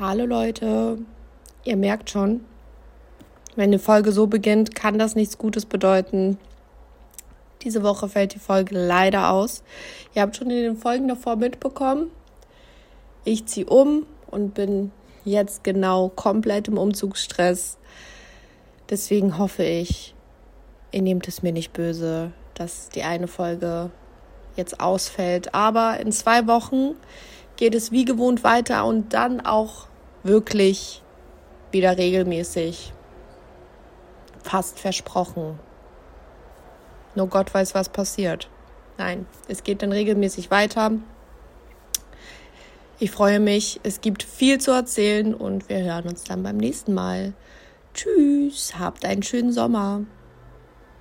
Hallo Leute, ihr merkt schon, wenn eine Folge so beginnt, kann das nichts Gutes bedeuten. Diese Woche fällt die Folge leider aus. Ihr habt schon in den Folgen davor mitbekommen, ich ziehe um und bin jetzt genau komplett im Umzugsstress. Deswegen hoffe ich, ihr nehmt es mir nicht böse, dass die eine Folge jetzt ausfällt. Aber in 2 Wochen geht es wie gewohnt weiter und dann auch wirklich wieder regelmäßig. Fast versprochen. Nur Gott weiß, was passiert. Nein, es geht dann regelmäßig weiter. Ich freue mich, es gibt viel zu erzählen und wir hören uns dann beim nächsten Mal. Tschüss, habt einen schönen Sommer.